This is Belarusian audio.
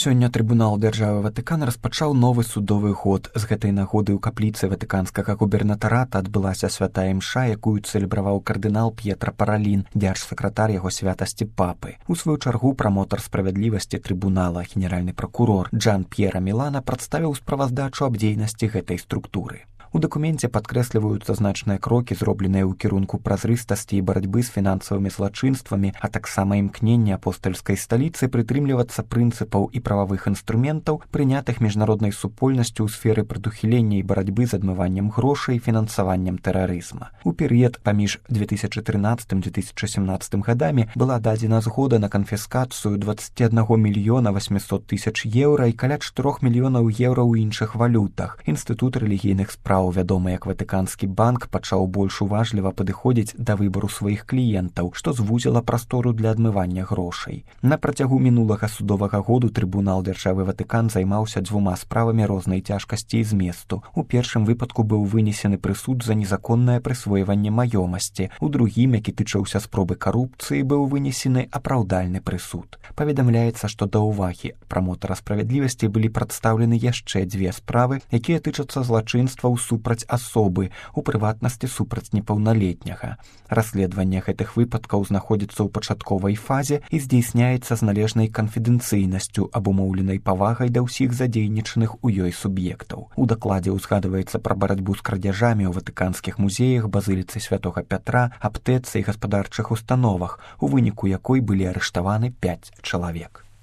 Сёння трыбунал дзяржавы Ватыкан распачаў новы судовы год. З гэтай нагоды ў капліцы ватыканскага губернатарата адбылася святая імша, якую цэлебраваў кардынал П'етра Паралін, дзяржсакратар яго святасці папы. У сваю чаргу прамотар справядлівасці трыбунала, генеральны пракурор Джан П'ера Мілана прадставіў справаздачу аб дзейнасці гэтай структуры. У дакуменце падкрэсліваюцца значныя крокі, зробленыя ў кірунку празрыстасці і барацьбы з фінансавымі злачынствамі, а таксама імкненне апостальскай сталіцы прытрымлівацца прынцыпаў і прававых інструментаў, прынятых міжнароднай супольнасцю ў сферы прадухілення і барацьбы з адмываннем грошай і фінансаваннем тэрарызма. У перыяд паміж 2013-2017 гадамі была дадзена згода на канфіскацыю 21 мільёна 800 тысяч еўра і каля 4 мільёнаў еўра ў іншых валютах. Інстытут рэлігійных спраў, вядомы як Ватыканскі банк, пачаў больш уважліва падыходзіць да выбару сваіх кліентаў, што звузіла прастору для адмывання грошай. На працягу мінулага судовага году трыбунал дзяржавы Ватыкан займаўся 2 справамі рознай цяжкасці і зместу. У першым выпадку быў вынесены прысуд за незаконнае прысвойванне маёмасці. У другім, які тычаўся спробы карупцыі, быў вынесены апраўдальны прысуд. Паведамляецца, што да ўвагі прамотара справядлівасці былі прадстаўлены яшчэ 2 справы, якія тычацца злачынстваў супраць асобы, у прыватнасці супраць непаўналетняга. Расследаванне гэтых выпадкаў знаходзіцца ў пачатковай фазе і здзейсняецца з належнай канфідэнцыйнасцю, абумоўленай павагай да ўсіх задзейнічаных у ёй суб'ектаў. У дакладзе ўзгадваецца пра барацьбу з крадзяжамі ў ватыканскіх музеях, базыліцы святога Пятра, аптэцы і гаспадарчых установах, у выніку якой былі арыштаваны 5 чалавек.